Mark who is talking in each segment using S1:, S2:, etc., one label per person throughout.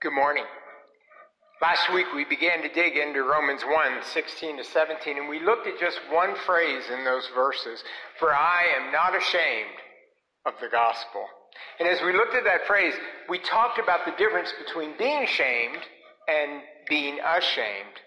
S1: Good morning. Last week we began to dig into Romans 1:16 to 17, and we looked at just one phrase in those verses, "For I am not ashamed of the gospel." And as we looked at that phrase, we talked about the difference between being shamed and being ashamed.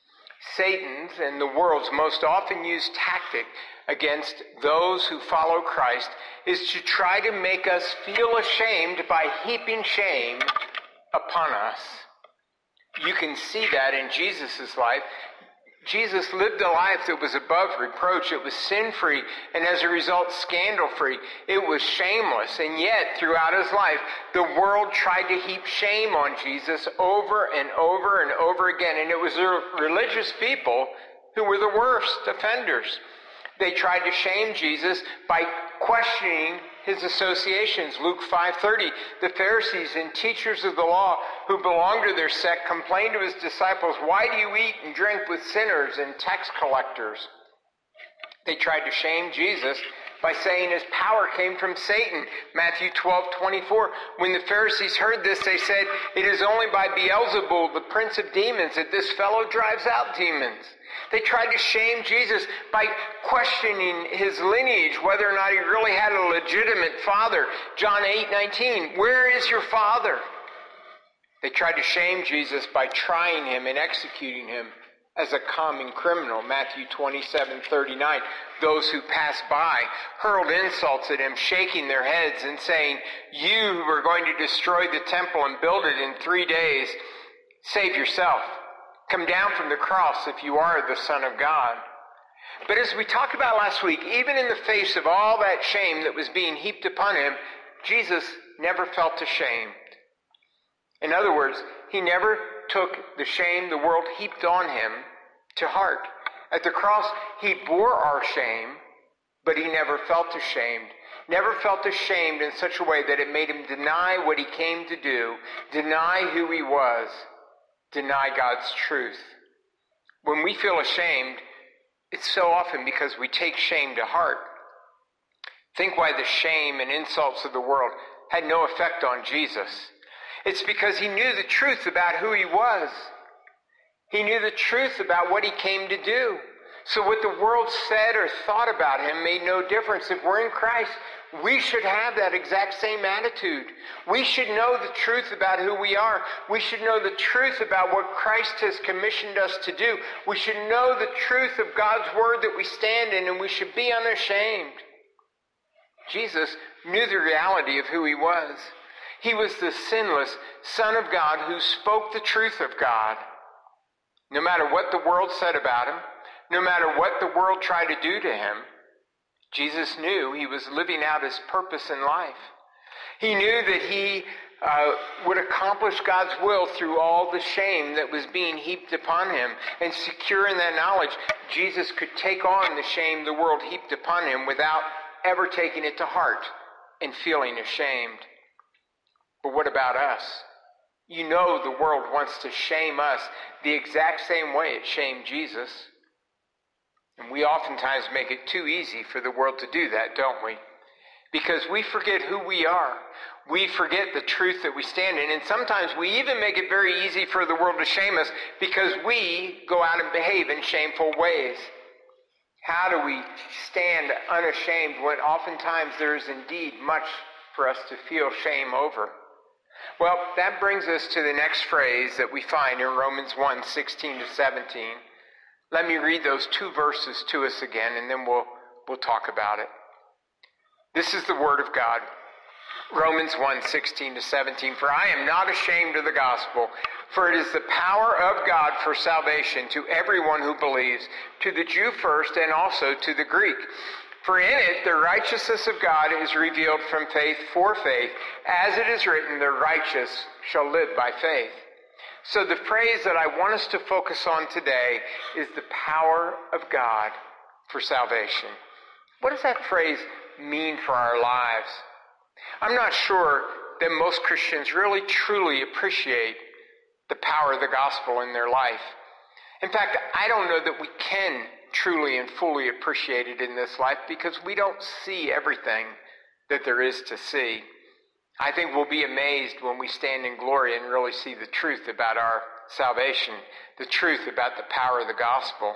S1: Satan's and the world's most often used tactic against those who follow Christ is to try to make us feel ashamed by heaping shame upon us. You can see that in Jesus' life. Jesus lived a life that was above reproach. It was sin-free, and as a result, scandal-free. It was shameless, and yet, throughout his life, the world tried to heap shame on Jesus over and over and over again, and it was the religious people who were the worst offenders. They tried to shame Jesus by questioning his associations. Luke 5:30, the Pharisees and teachers of the law who belonged to their sect complained to his disciples, "Why do you eat and drink with sinners and tax collectors?" They tried to shame Jesus by saying his power came from Satan. Matthew 12:24. When the Pharisees heard this, they said, "It is only by Beelzebul, the prince of demons, that this fellow drives out demons." They tried to shame Jesus by questioning his lineage, whether or not he really had a legitimate father. John 8:19, "Where is your father?" They tried to shame Jesus by trying him and executing him as a common criminal. Matthew 27:39, those who passed by hurled insults at him, shaking their heads and saying, "You who are going to destroy the temple and build it in 3 days, save yourself. Come down from the cross if you are the Son of God." But as we talked about last week, even in the face of all that shame that was being heaped upon him, Jesus never felt ashamed. In other words, he never took the shame the world heaped on him to heart. At the cross, he bore our shame, but he never felt ashamed. Never felt ashamed in such a way that it made him deny what he came to do, deny who he was, deny God's truth. When we feel ashamed, it's so often because we take shame to heart. Think why the shame and insults of the world had no effect on Jesus. It's because he knew the truth about who he was. He knew the truth about what he came to do. So what the world said or thought about him made no difference. If we're in Christ, we should have that exact same attitude. We should know the truth about who we are. We should know the truth about what Christ has commissioned us to do. We should know the truth of God's word that we stand in, and we should be unashamed. Jesus knew the reality of who he was. He was the sinless Son of God who spoke the truth of God. No matter what the world said about him, no matter what the world tried to do to him, Jesus knew he was living out his purpose in life. He knew that he would accomplish God's will through all the shame that was being heaped upon him. And secure in that knowledge, Jesus could take on the shame the world heaped upon him without ever taking it to heart and feeling ashamed. But what about us? You know the world wants to shame us the exact same way it shamed Jesus. And we oftentimes make it too easy for the world to do that, don't we? Because we forget who we are. We forget the truth that we stand in. And sometimes we even make it very easy for the world to shame us because we go out and behave in shameful ways. How do we stand unashamed when oftentimes there is indeed much for us to feel shame over? Well, that brings us to the next phrase that we find in Romans 1:16 to 17. Let me read those two verses to us again, and then we'll talk about it. This is the word of God. Romans 1:16 to 17. "For I am not ashamed of the gospel, for it is the power of God for salvation to everyone who believes, to the Jew first and also to the Greek. For in it the righteousness of God is revealed from faith for faith, as it is written, the righteous shall live by faith." So the phrase that I want us to focus on today is the power of God for salvation. What does that phrase mean for our lives? I'm not sure that most Christians really truly appreciate the power of the gospel in their life. In fact, I don't know that we can truly and fully appreciate it in this life because we don't see everything that there is to see. I think we'll be amazed when we stand in glory and really see the truth about our salvation, the truth about the power of the gospel.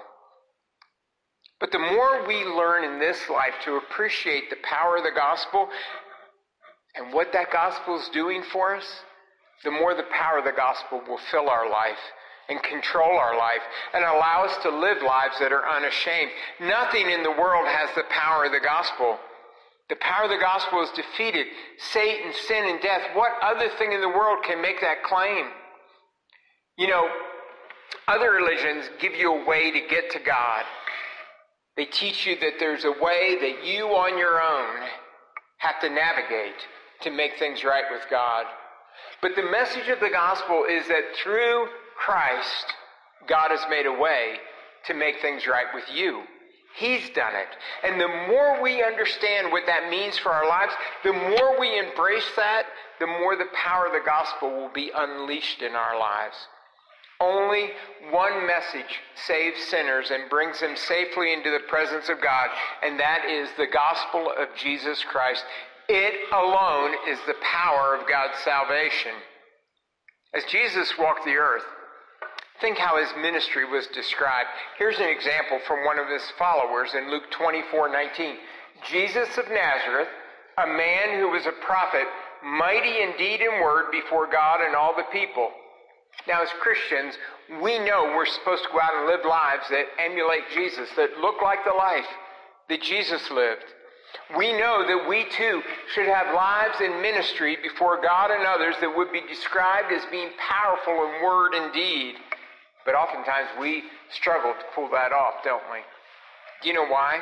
S1: But the more we learn in this life to appreciate the power of the gospel and what that gospel is doing for us, the more the power of the gospel will fill our life and control our life and allow us to live lives that are unashamed. Nothing in the world has the power of the gospel. The power of the gospel is defeated. Satan, sin, and death. What other thing in the world can make that claim? You know, other religions give you a way to get to God. They teach you that there's a way that you on your own have to navigate to make things right with God. But the message of the gospel is that through Christ, God has made a way to make things right with you. He's done it. And the more we understand what that means for our lives, the more we embrace that, the more the power of the gospel will be unleashed in our lives. Only one message saves sinners and brings them safely into the presence of God, and that is the gospel of Jesus Christ. It alone is the power of God's salvation. As Jesus walked the earth, think how his ministry was described. Here's an example from one of his followers in Luke 24:19. Jesus of Nazareth, a man who was a prophet, mighty in deed and word before God and all the people. Now, as Christians, we know we're supposed to go out and live lives that emulate Jesus, that look like the life that Jesus lived. We know that we too should have lives in ministry before God and others that would be described as being powerful in word and deed. But oftentimes we struggle to pull that off, don't we? Do you know why?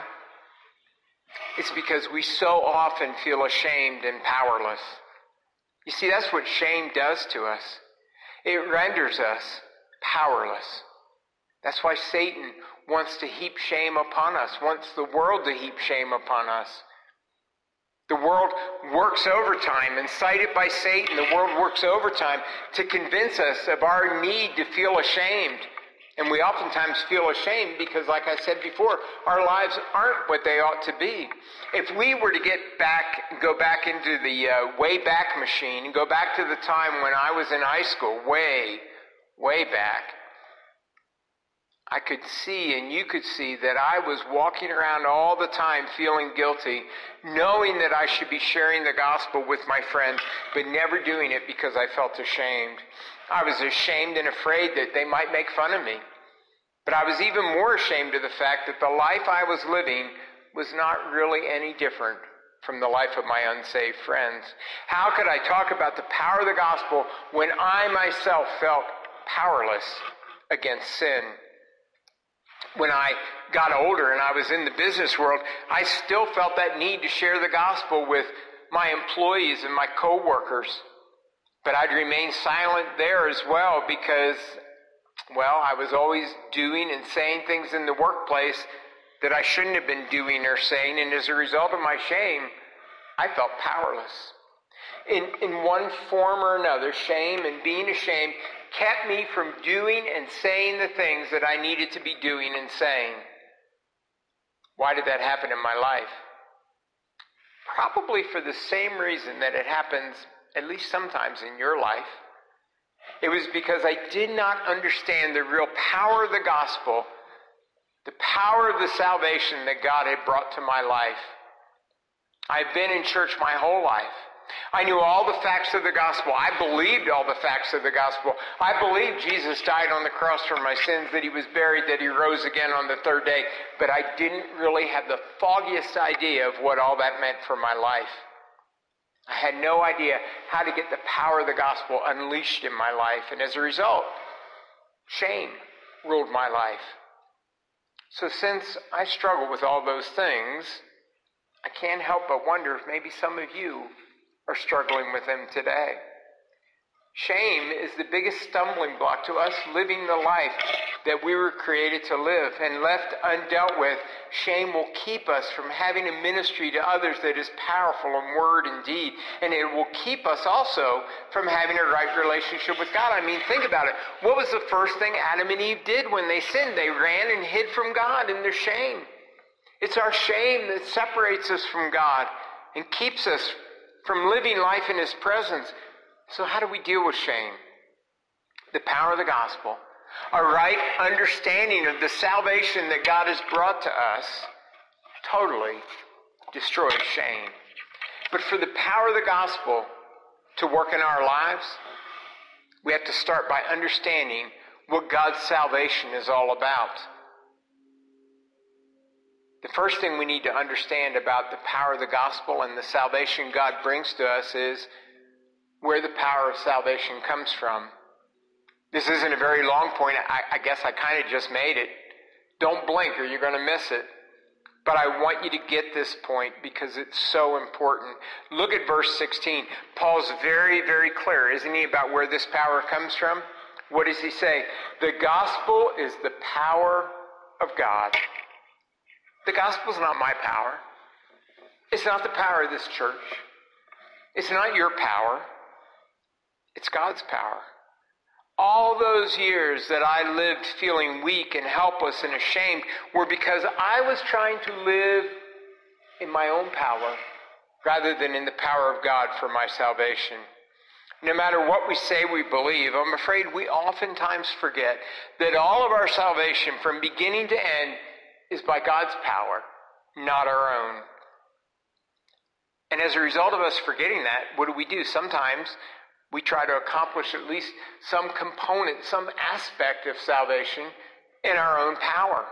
S1: It's because we so often feel ashamed and powerless. You see, that's what shame does to us. It renders us powerless. That's why Satan wants to heap shame upon us, wants the world to heap shame upon us. The world works overtime, incited by Satan. The world works overtime to convince us of our need to feel ashamed. And we oftentimes feel ashamed because, like I said before, our lives aren't what they ought to be. If we were to go back into the Wayback Machine and go back to the time when I was in high school, way back, I could see and you could see that I was walking around all the time feeling guilty, knowing that I should be sharing the gospel with my friends, but never doing it because I felt ashamed. I was ashamed and afraid that they might make fun of me. But I was even more ashamed of the fact that the life I was living was not really any different from the life of my unsaved friends. How could I talk about the power of the gospel when I myself felt powerless against sin? When I got older and I was in the business world, I still felt that need to share the gospel with my employees and my coworkers. But I'd remain silent there as well because, I was always doing and saying things in the workplace that I shouldn't have been doing or saying, and as a result of my shame, I felt powerless. In one form or another, shame and being ashamed kept me from doing and saying the things that I needed to be doing and saying. Why did that happen in my life? Probably for the same reason that it happens at least sometimes in your life. It was because I did not understand the real power of the gospel, the power of the salvation that God had brought to my life. I've been in church my whole life. I knew all the facts of the gospel. I believed all the facts of the gospel. I believed Jesus died on the cross for my sins, that he was buried, that he rose again on the third day. But I didn't really have the foggiest idea of what all that meant for my life. I had no idea how to get the power of the gospel unleashed in my life. And as a result, shame ruled my life. So since I struggle with all those things, I can't help but wonder if maybe some of you are struggling with them today. Shame is the biggest stumbling block to us living the life that we were created to live. And left undealt with, shame will keep us from having a ministry to others that is powerful in word and deed. And it will keep us also from having a right relationship with God. I mean, think about it. What was the first thing Adam and Eve did when they sinned? They ran and hid from God in their shame. It's our shame that separates us from God and keeps us from living life in his presence. So how do we deal with shame? The power of the gospel, a right understanding of the salvation that God has brought to us, totally destroys shame. But for the power of the gospel to work in our lives, we have to start by understanding what God's salvation is all about. The first thing we need to understand about the power of the gospel and the salvation God brings to us is where the power of salvation comes from. This isn't a very long point. I guess I kind of just made it. Don't blink or you're going to miss it. But I want you to get this point because it's so important. Look at verse 16. Paul's very, very clear, isn't he, about where this power comes from? What does he say? The gospel is the power of God. The gospel's not my power. It's not the power of this church. It's not your power. It's God's power. All those years that I lived feeling weak and helpless and ashamed were because I was trying to live in my own power rather than in the power of God for my salvation. No matter what we say we believe, I'm afraid we oftentimes forget that all of our salvation from beginning to end is by God's power, not our own. And as a result of us forgetting that, what do? Sometimes we try to accomplish at least some component, some aspect of salvation in our own power.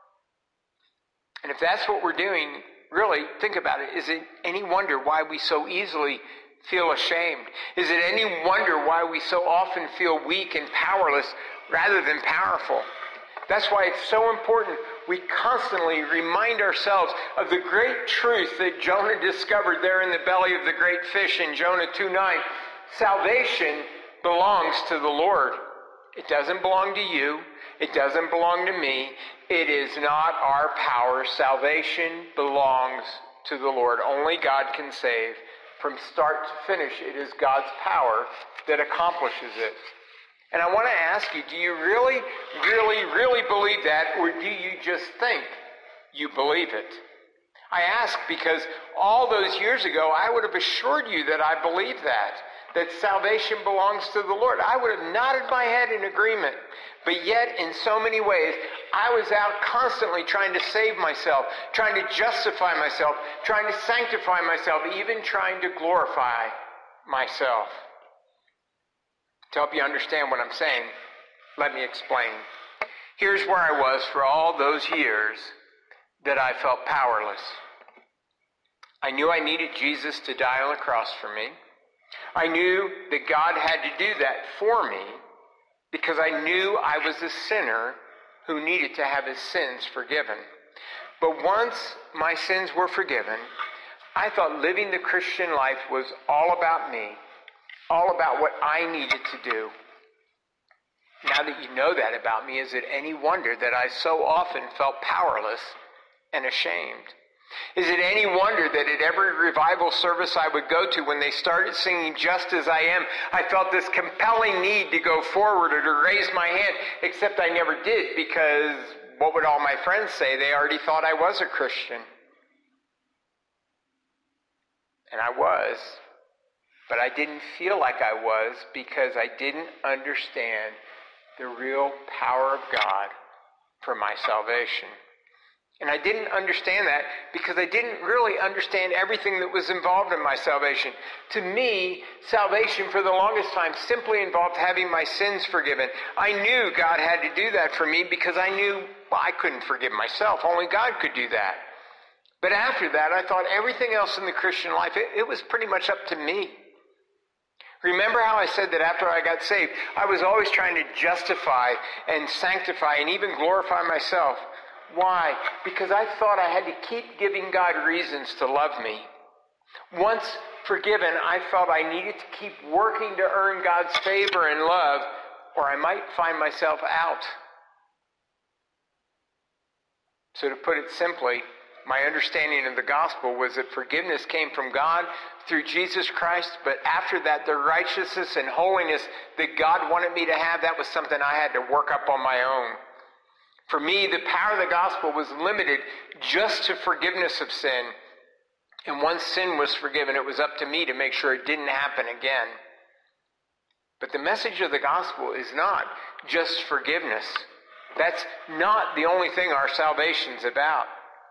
S1: And if that's what we're doing, really, think about it. Is it any wonder why we so easily feel ashamed? Is it any wonder why we so often feel weak and powerless rather than powerful? That's why it's so important we constantly remind ourselves of the great truth that Jonah discovered there in the belly of the great fish in Jonah 2:9. Salvation belongs to the Lord. It doesn't belong to you. It doesn't belong to me. It is not our power. Salvation belongs to the Lord. Only God can save. From start to finish, it is God's power that accomplishes it. And I want to ask you, do you really, really, really believe that, or do you just think you believe it? I ask because all those years ago, I would have assured you that I believe that salvation belongs to the Lord. I would have nodded my head in agreement. But yet, in so many ways, I was out constantly trying to save myself, trying to justify myself, trying to sanctify myself, even trying to glorify myself. To help you understand what I'm saying, let me explain. Here's where I was for all those years that I felt powerless. I knew I needed Jesus to die on the cross for me. I knew that God had to do that for me because I knew I was a sinner who needed to have his sins forgiven. But once my sins were forgiven, I thought living the Christian life was all about me, all about what I needed to do. Now that you know that about me, is it any wonder that I so often felt powerless and ashamed? Is it any wonder that at every revival service I would go to, when they started singing Just As I Am, I felt this compelling need to go forward or to raise my hand, except I never did because what would all my friends say? They already thought I was a Christian. And I was. But I didn't feel like I was because I didn't understand the real power of God for my salvation. And I didn't understand that because I didn't really understand everything that was involved in my salvation. To me, salvation for the longest time simply involved having my sins forgiven. I knew God had to do that for me because I knew, I couldn't forgive myself. Only God could do that. But after that, I thought everything else in the Christian life, it was pretty much up to me. Remember how I said that after I got saved, I was always trying to justify and sanctify and even glorify myself. Why? Because I thought I had to keep giving God reasons to love me. Once forgiven, I felt I needed to keep working to earn God's favor and love, or I might find myself out. So to put it simply, my understanding of the gospel was that forgiveness came from God through Jesus Christ, but after that, the righteousness and holiness that God wanted me to have, that was something I had to work up on my own. For me, the power of the gospel was limited just to forgiveness of sin. And once sin was forgiven, it was up to me to make sure it didn't happen again. But the message of the gospel is not just forgiveness. That's not the only thing our salvation's about.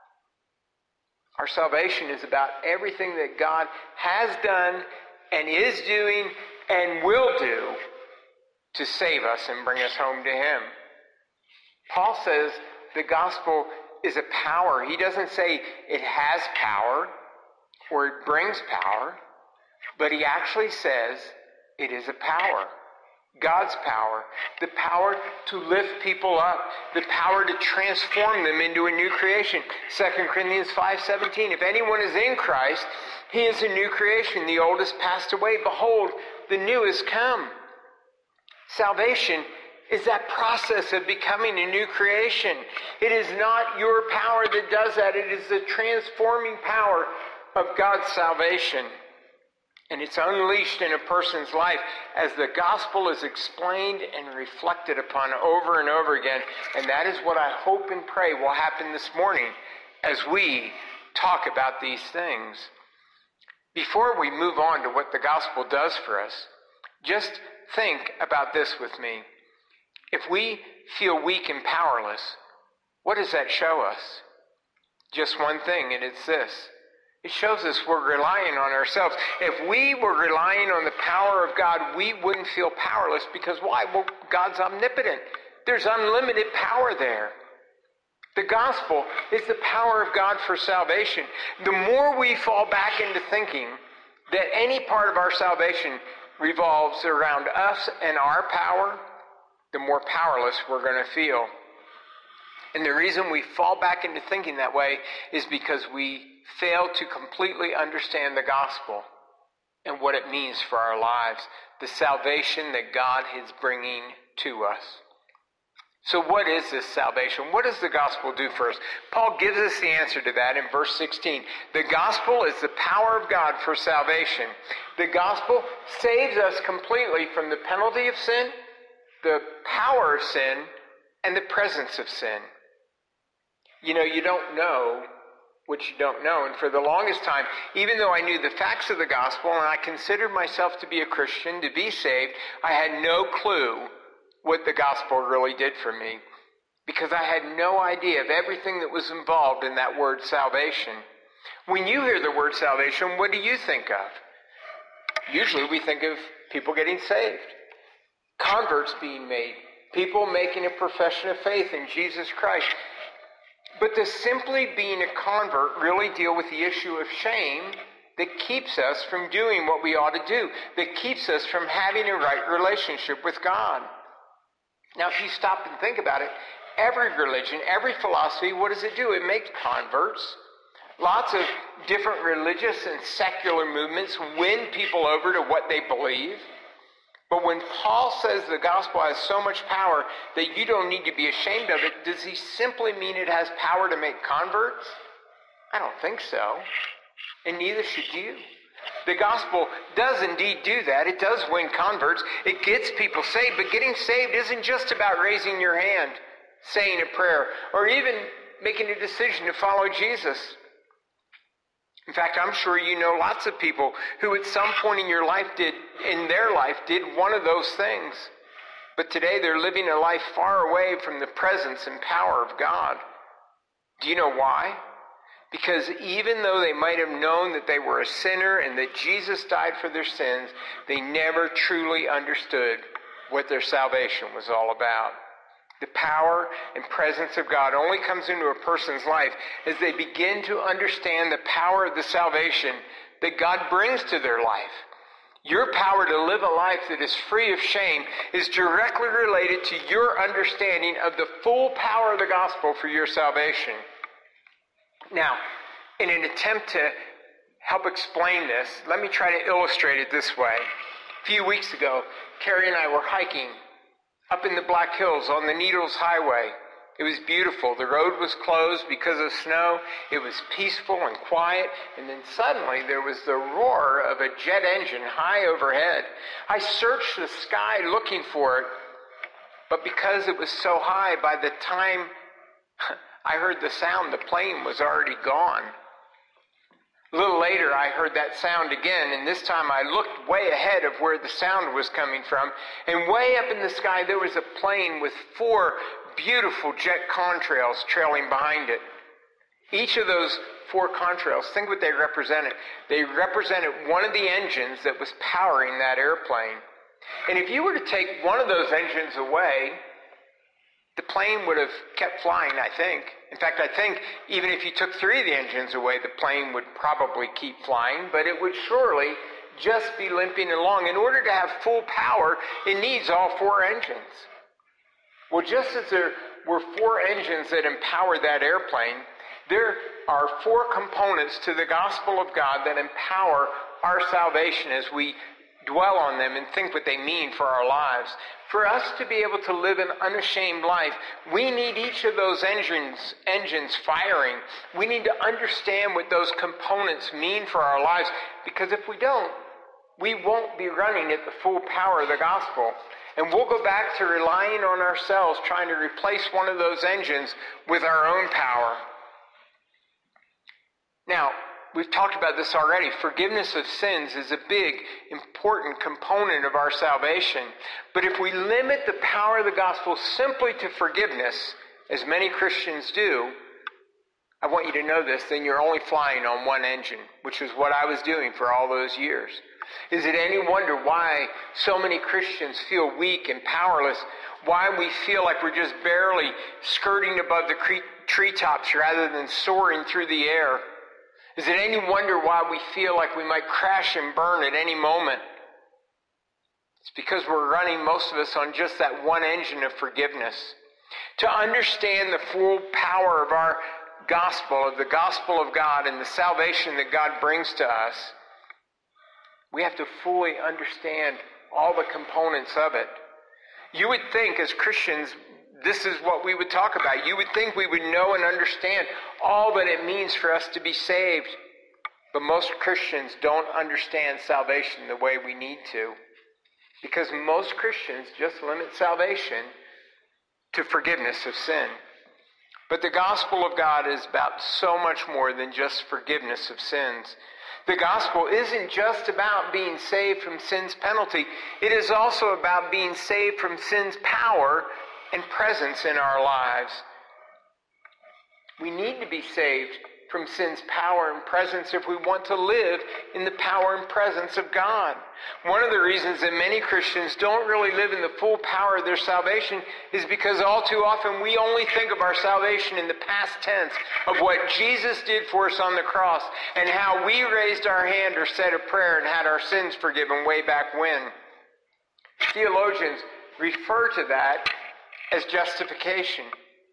S1: Our salvation is about everything that God has done and is doing and will do to save us and bring us home to Him. Paul says the gospel is a power. He doesn't say it has power or it brings power, but he actually says it is a power. God's power, the power to lift people up, the power to transform them into a new creation. 2 Corinthians 5:17, if anyone is in Christ, he is a new creation. The old has passed away. Behold, the new has come. Salvation is that process of becoming a new creation. It is not your power that does that. It is the transforming power of God's salvation. And it's unleashed in a person's life as the gospel is explained and reflected upon over and over again. And that is what I hope and pray will happen this morning as we talk about these things. Before we move on to what the gospel does for us, just think about this with me. If we feel weak and powerless, what does that show us? Just one thing, and it's this. It shows us we're relying on ourselves. If we were relying on the power of God, we wouldn't feel powerless because why? Well, God's omnipotent. There's unlimited power there. The gospel is the power of God for salvation. The more we fall back into thinking that any part of our salvation revolves around us and our power, the more powerless we're going to feel. And the reason we fall back into thinking that way is because we fail to completely understand the gospel and what it means for our lives, the salvation that God is bringing to us. So what is this salvation? What does the gospel do for us? Paul gives us the answer to that in verse 16. The gospel is the power of God for salvation. The gospel saves us completely from the penalty of sin, the power of sin, and the presence of sin. You know, you don't know what you don't know. And for the longest time, even though I knew the facts of the gospel and I considered myself to be a Christian, to be saved, I had no clue what the gospel really did for me because I had no idea of everything that was involved in that word salvation. When you hear the word salvation, what do you think of? Usually we think of people getting saved, converts being made, people making a profession of faith in Jesus Christ. But does simply being a convert really deal with the issue of shame that keeps us from doing what we ought to do, that keeps us from having a right relationship with God? Now, if you stop and think about it, every religion, every philosophy, what does it do? It makes converts. Lots of different religious and secular movements win people over to what they believe. But when Paul says the gospel has so much power that you don't need to be ashamed of it, does he simply mean it has power to make converts? I don't think so. And neither should you. The gospel does indeed do that. It does win converts. It gets people saved. But getting saved isn't just about raising your hand, saying a prayer, or even making a decision to follow Jesus. In fact, I'm sure you know lots of people who at some point in their life did one of those things. But today they're living a life far away from the presence and power of God. Do you know why? Because even though they might have known that they were a sinner and that Jesus died for their sins, they never truly understood what their salvation was all about. The power and presence of God only comes into a person's life as they begin to understand the power of the salvation that God brings to their life. Your power to live a life that is free of shame is directly related to your understanding of the full power of the gospel for your salvation. Now, in an attempt to help explain this, let me try to illustrate it this way. A few weeks ago, Carrie and I were hiking up in the Black Hills on the Needles Highway. It was beautiful. The road was closed because of snow. It was peaceful and quiet. And then suddenly there was the roar of a jet engine high overhead. I searched the sky looking for it, but because it was so high, by the time I heard the sound, the plane was already gone. A little later, I heard that sound again, and this time I looked way ahead of where the sound was coming from, and way up in the sky there was a plane with 4 beautiful jet contrails trailing behind it. Each of those 4 contrails, think what they represented. They represented one of the engines that was powering that airplane. And if you were to take one of those engines away, the plane would have kept flying, I think. In fact, I think even if you took 3 of the engines away, the plane would probably keep flying, but it would surely just be limping along. In order to have full power, it needs all 4 engines. Well, just as there were 4 engines that empowered that airplane, there are 4 components to the gospel of God that empower our salvation as we dwell on them and think what they mean for our lives. For us to be able to live an unashamed life, we need each of those engines firing. We need to understand what those components mean for our lives, because if we don't, we won't be running at the full power of the gospel. And we'll go back to relying on ourselves, trying to replace one of those engines with our own power. Now, we've talked about this already. Forgiveness of sins is a big, important component of our salvation. But if we limit the power of the gospel simply to forgiveness, as many Christians do, I want you to know this, then you're only flying on one engine, which is what I was doing for all those years. Is it any wonder why so many Christians feel weak and powerless? Why we feel like we're just barely skirting above the treetops rather than soaring through the air? Is it any wonder why we feel like we might crash and burn at any moment? It's because we're running, most of us, on just that one engine of forgiveness. To understand the full power of our gospel, of the gospel of God and the salvation that God brings to us, we have to fully understand all the components of it. You would think as Christians, this is what we would talk about. You would think we would know and understand all that it means for us to be saved. But most Christians don't understand salvation the way we need to. Because most Christians just limit salvation to forgiveness of sin. But the gospel of God is about so much more than just forgiveness of sins. The gospel isn't just about being saved from sin's penalty. It is also about being saved from sin's power and presence in our lives. We need to be saved from sin's power and presence if we want to live in the power and presence of God. One of the reasons that many Christians don't really live in the full power of their salvation is because all too often we only think of our salvation in the past tense of what Jesus did for us on the cross and how we raised our hand or said a prayer and had our sins forgiven way back when. Theologians refer to that as justification.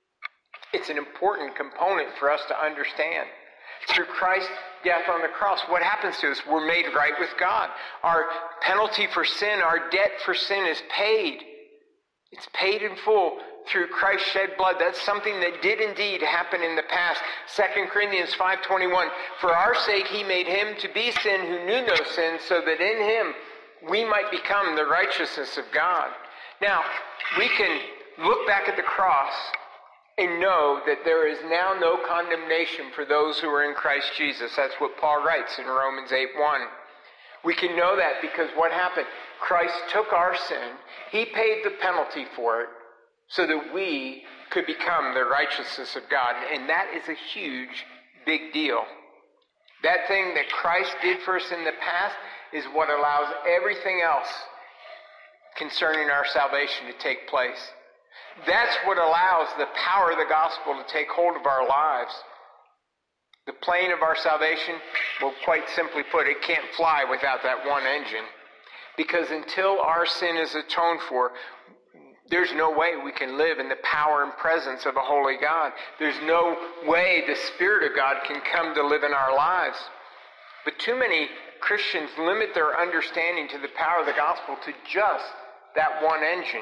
S1: It's an important component for us to understand. Through Christ's death on the cross, what happens to us? We're made right with God. Our penalty for sin, our debt for sin is paid. It's paid in full through Christ's shed blood. That's something that did indeed happen in the past. 2 Corinthians 5:21, for our sake he made him to be sin who knew no sin, so that in him we might become the righteousness of God. Now, we can look back at the cross and know that there is now no condemnation for those who are in Christ Jesus. That's what Paul writes in Romans 8:1. We can know that because what happened? Christ took our sin. He paid the penalty for it so that we could become the righteousness of God. And that is a huge, big deal. That thing that Christ did for us in the past is what allows everything else concerning our salvation to take place. That's what allows the power of the gospel to take hold of our lives. The plane of our salvation, well, quite simply put, it can't fly without that one engine. Because until our sin is atoned for, there's no way we can live in the power and presence of a holy God. There's no way the Spirit of God can come to live in our lives. But too many Christians limit their understanding to the power of the gospel to just that one engine.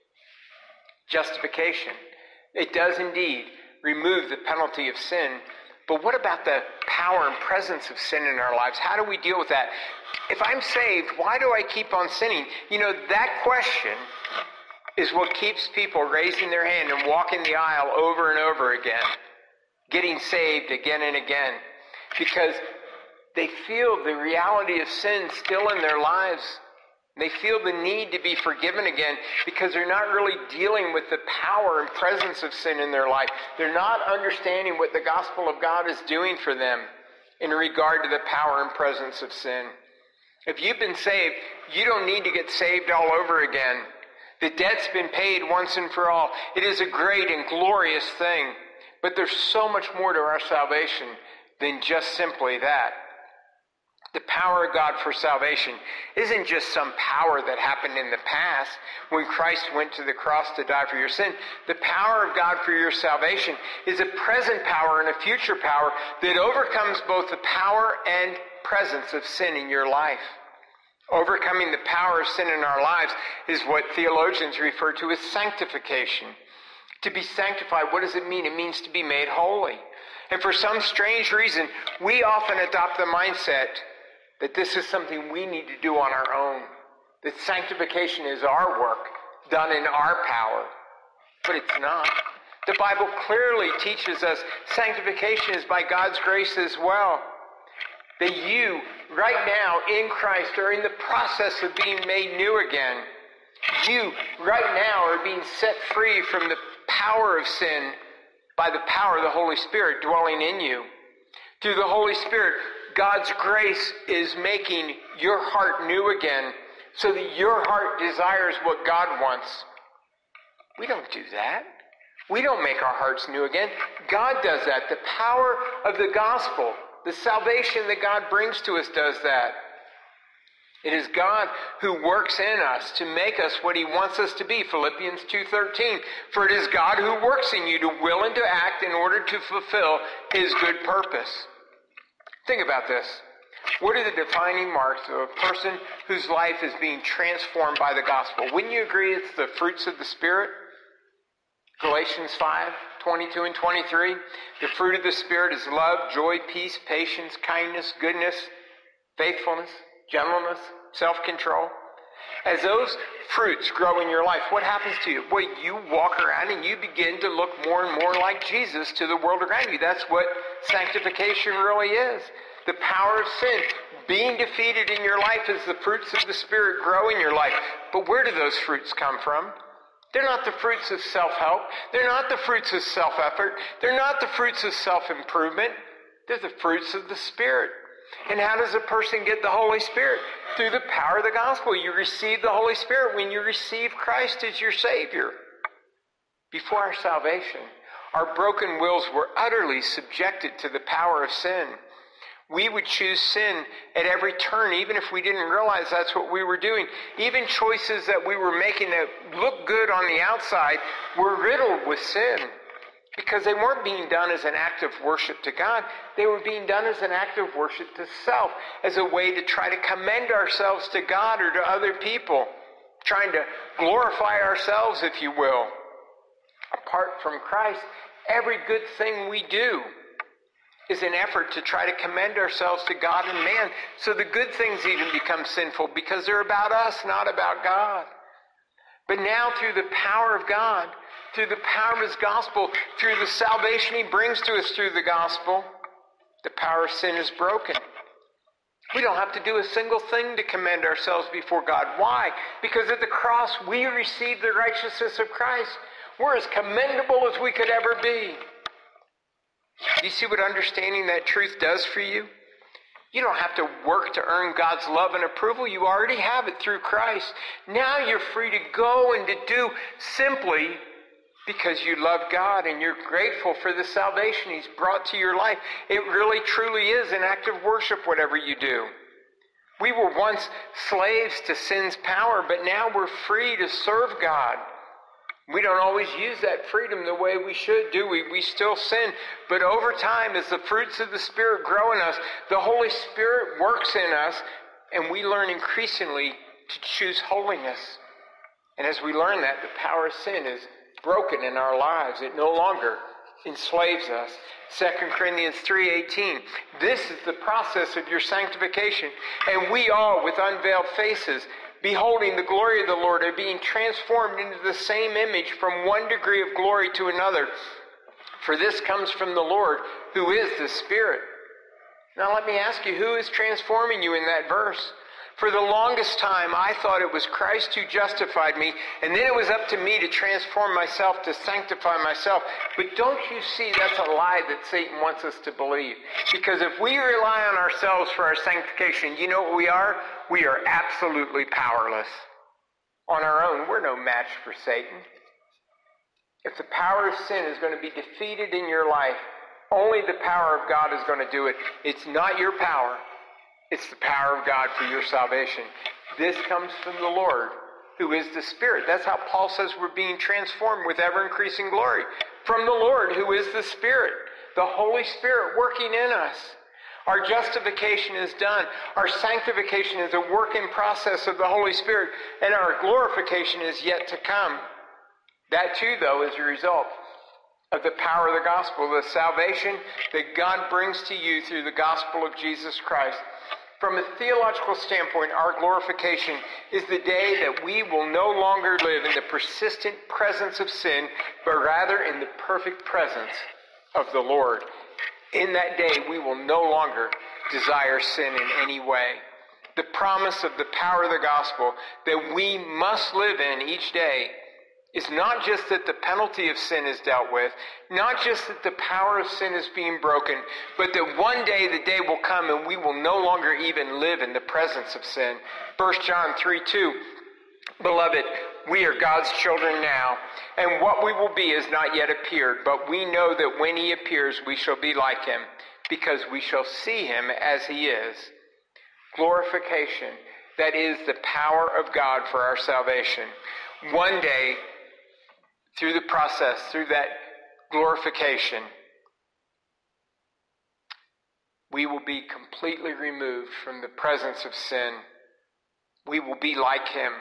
S1: Justification. It does indeed remove the penalty of sin, but what about the power and presence of sin in our lives? How do we deal with that? If I'm saved, why do I keep on sinning? You know, that question is what keeps people raising their hand and walking the aisle over and over again, getting saved again and again. Because They feel the reality of sin still in their lives. They feel the need to be forgiven again because they're not really dealing with the power and presence of sin in their life. They're not understanding what the gospel of God is doing for them in regard to the power and presence of sin. If you've been saved, you don't need to get saved all over again. The debt's been paid once and for all. It is a great and glorious thing. But there's so much more to our salvation than just simply that. The power of God for salvation isn't just some power that happened in the past when Christ went to the cross to die for your sin. The power of God for your salvation is a present power and a future power that overcomes both the power and presence of sin in your life. Overcoming the power of sin in our lives is what theologians refer to as sanctification. To be sanctified, what does it mean? It means to be made holy. And for some strange reason, we often adopt the mindset that this is something we need to do on our own. That sanctification is our work, done in our power. But it's not. The Bible clearly teaches us sanctification is by God's grace as well. That you, right now, in Christ, are in the process of being made new again. You, right now, are being set free from the power of sin by the power of the Holy Spirit dwelling in you. Through the Holy Spirit, God's grace is making your heart new again so that your heart desires what God wants. We don't do that. We don't make our hearts new again. God does that. The power of the gospel, the salvation that God brings to us does that. It is God who works in us to make us what he wants us to be. Philippians 2:13. For it is God who works in you to will and to act in order to fulfill his good purpose. Think about this. What are the defining marks of a person whose life is being transformed by the gospel? Wouldn't you agree it's the fruits of the Spirit? Galatians 5:22 and 23. The fruit of the Spirit is love, joy, peace, patience, kindness, goodness, faithfulness, gentleness, self-control. As those fruits grow in your life, what happens to you? Well, you walk around and you begin to look more and more like Jesus to the world around you. That's what sanctification really is. The power of sin being defeated in your life as the fruits of the Spirit grow in your life. But where do those fruits come from? They're not the fruits of self-help. They're not the fruits of self-effort. They're not the fruits of self-improvement. They're the fruits of the Spirit. And how does a person get the Holy Spirit? Through the power of the gospel. You receive the Holy Spirit when you receive Christ as your Savior. Before our salvation, our broken wills were utterly subjected to the power of sin. We would choose sin at every turn, even if we didn't realize that's what we were doing. Even choices that we were making that looked good on the outside were riddled with sin. Because they weren't being done as an act of worship to God. They were being done as an act of worship to self, as a way to try to commend ourselves to God or to other people, trying to glorify ourselves, if you will. Apart from Christ, every good thing we do is an effort to try to commend ourselves to God and man. So the good things even become sinful because they're about us, not about God. But now through the power of God, through the power of his gospel, through the salvation he brings to us through the gospel, the power of sin is broken. We don't have to do a single thing to commend ourselves before God. Why? Because at the cross we receive the righteousness of Christ. We're as commendable as we could ever be. Do you see what understanding that truth does for you? You don't have to work to earn God's love and approval. You already have it through Christ. Now you're free to go and to do simply because you love God and you're grateful for the salvation he's brought to your life. It really, truly is an act of worship, whatever you do. We were once slaves to sin's power, but now we're free to serve God. We don't always use that freedom the way we should, do we? We still sin. But over time, as the fruits of the Spirit grow in us, the Holy Spirit works in us, and we learn increasingly to choose holiness. And as we learn that, the power of sin is broken in our lives. It no longer enslaves us. 2 Corinthians 3:18. This is the process of your sanctification. And we all, with unveiled faces, beholding the glory of the Lord, are being transformed into the same image from one degree of glory to another. For this comes from the Lord, who is the Spirit. Now let me ask you, who is transforming you in that verse? For the longest time, I thought it was Christ who justified me, and then it was up to me to transform myself, to sanctify myself. But don't you see that's a lie that Satan wants us to believe? Because if we rely on ourselves for our sanctification, you know what we are? We are absolutely powerless. On our own, we're no match for Satan. If the power of sin is going to be defeated in your life, only the power of God is going to do it. It's not your power. It's the power of God for your salvation. This comes from the Lord, who is the Spirit. That's how Paul says we're being transformed with ever-increasing glory. From the Lord, who is the Spirit. The Holy Spirit working in us. Our justification is done. Our sanctification is a work in process of the Holy Spirit. And our glorification is yet to come. That too, though, is a result of the power of the gospel, the salvation that God brings to you through the gospel of Jesus Christ. From a theological standpoint, our glorification is the day that we will no longer live in the persistent presence of sin, but rather in the perfect presence of the Lord. In that day, we will no longer desire sin in any way. The promise of the power of the gospel that we must live in each day is not just that the penalty of sin is dealt with, not just that the power of sin is being broken, but that one day the day will come and we will no longer even live in the presence of sin. 1 John 3:2, Beloved, we are God's children now, and what we will be has not yet appeared, but we know that when he appears we shall be like him, because we shall see him as he is. Glorification, that is the power of God for our salvation. One day, through the process, through that glorification, we will be completely removed from the presence of sin. We will be like him.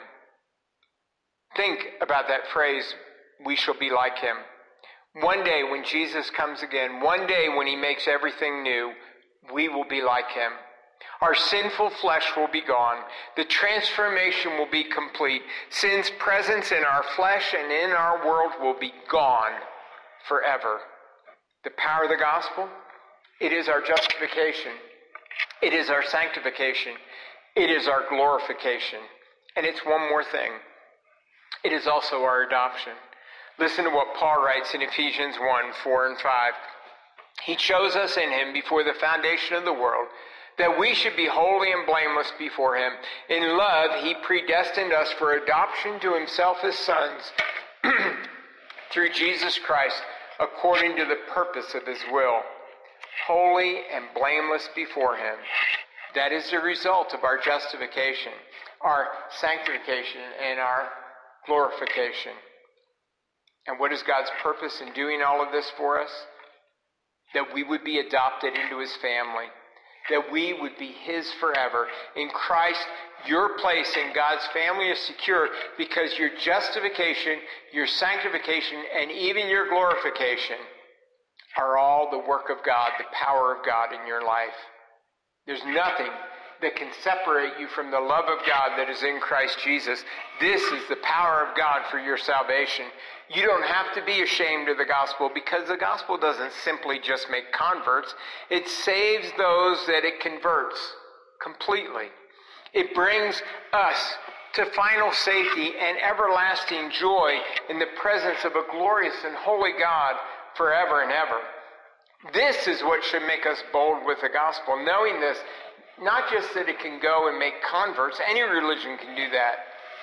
S1: Think about that phrase, we shall be like him. One day when Jesus comes again, one day when he makes everything new, we will be like him. Our sinful flesh will be gone. The transformation will be complete. Sin's presence in our flesh and in our world will be gone forever. The power of the gospel, it is our justification. It is our sanctification. It is our glorification. And it's one more thing. It is also our adoption. Listen to what Paul writes in Ephesians 1:4-5. He chose us in him before the foundation of the world, that we should be holy and blameless before him. In love, he predestined us for adoption to himself as sons through Jesus Christ, according to the purpose of his will. Holy and blameless before him. That is the result of our justification, our sanctification, and our glorification. And what is God's purpose in doing all of this for us? That we would be adopted into his family. That we would be his forever. In Christ, your place in God's family is secure because your justification, your sanctification, and even your glorification are all the work of God, the power of God in your life. There's nothing that can separate you from the love of God that is in Christ Jesus. This is the power of God for your salvation. You don't have to be ashamed of the gospel because the gospel doesn't simply just make converts. It saves those that it converts completely. It brings us to final safety and everlasting joy in the presence of a glorious and holy God forever and ever. This is what should make us bold with the gospel, knowing this, not just that it can go and make converts. Any religion can do that.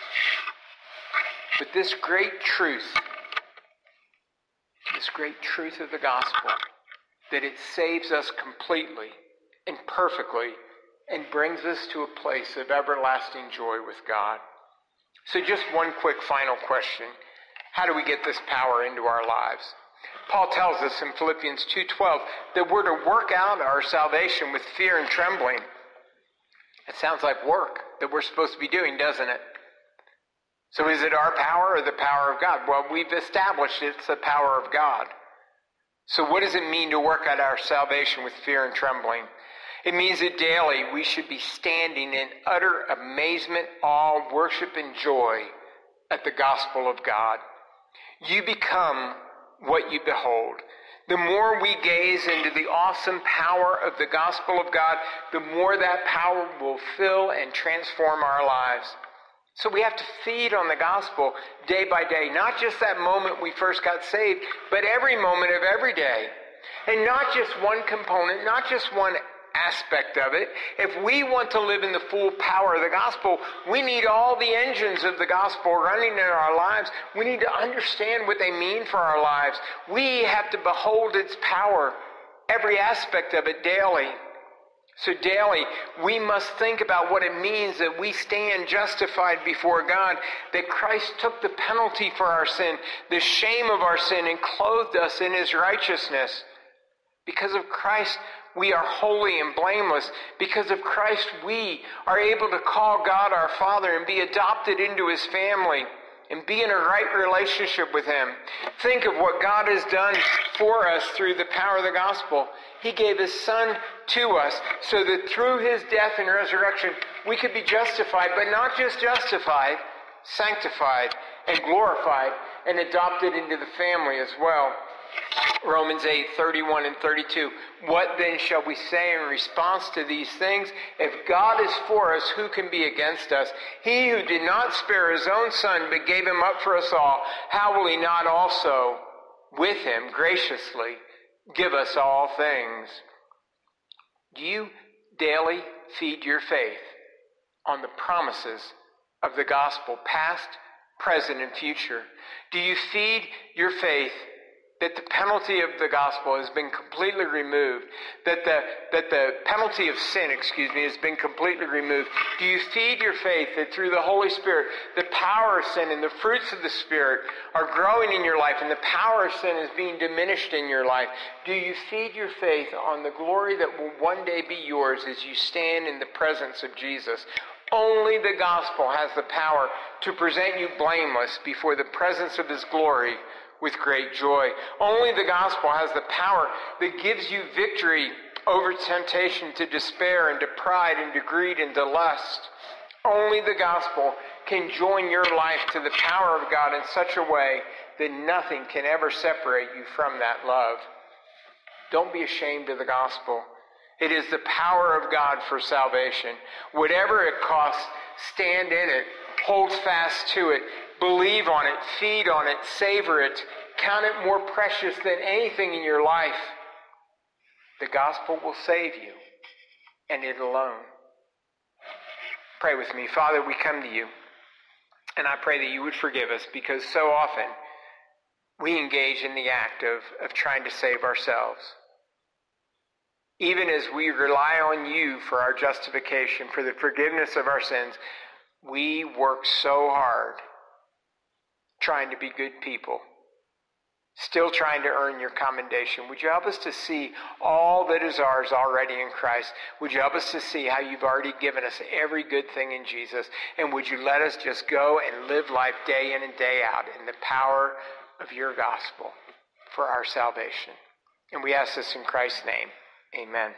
S1: But this great truth of the gospel, that it saves us completely and perfectly and brings us to a place of everlasting joy with God. So just one quick final question. How do we get this power into our lives? Paul tells us in Philippians 2:12 that we're to work out our salvation with fear and trembling. It sounds like work that we're supposed to be doing, doesn't it? So is it our power or the power of God? Well, we've established it's the power of God. So what does it mean to work out our salvation with fear and trembling? It means that daily we should be standing in utter amazement, awe, worship, and joy at the gospel of God. You become what you behold. The more we gaze into the awesome power of the gospel of God, the more that power will fill and transform our lives. So we have to feed on the gospel day by day, not just that moment we first got saved, but every moment of every day. And not just one component, not just one aspect of it. If we want to live in the full power of the gospel, we need all the engines of the gospel running in our lives. We need to understand what they mean for our lives. We have to behold its power, every aspect of it daily. So daily, we must think about what it means that we stand justified before God, that Christ took the penalty for our sin, the shame of our sin, and clothed us in his righteousness. Because of Christ, we are holy and blameless. Because of Christ, we are able to call God our Father and be adopted into his family and be in a right relationship with him. Think of what God has done for us through the power of the gospel. He gave his Son to us so that through his death and resurrection, we could be justified, but not just justified, sanctified and glorified and adopted into the family as well. Romans 8:31 and 32. What then shall we say in response to these things? If God is for us, who can be against us? He who did not spare his own Son, but gave him up for us all, how will he not also with him graciously give us all things? Do you daily feed your faith on the promises of the gospel, past, present, and future? Do you feed your faith that the penalty of the gospel has been completely removed, that the penalty of sin, has been completely removed? Do you feed your faith that through the Holy Spirit, the power of sin and the fruits of the Spirit are growing in your life and the power of sin is being diminished in your life? Do you feed your faith on the glory that will one day be yours as you stand in the presence of Jesus? Only the gospel has the power to present you blameless before the presence of his glory with great joy. Only the gospel has the power that gives you victory over temptation to despair and to pride and to greed and to lust. Only the gospel can join your life to the power of God in such a way that nothing can ever separate you from that love. Don't be ashamed of the gospel. It is the power of God for salvation. Whatever it costs, stand in it, hold fast to it, believe on it, feed on it, savor it, count it more precious than anything in your life. The gospel will save you, and it alone. Pray with me. Father, we come to you, and I pray that you would forgive us, because so often we engage in the act of trying to save ourselves. Even as we rely on you for our justification, for the forgiveness of our sins, we work so hard trying to be good people, still trying to earn your commendation. Would you help us to see all that is ours already in Christ? Would you help us to see how you've already given us every good thing in Jesus? And would you let us just go and live life day in and day out in the power of your gospel for our salvation? And we ask this in Christ's name. Amen.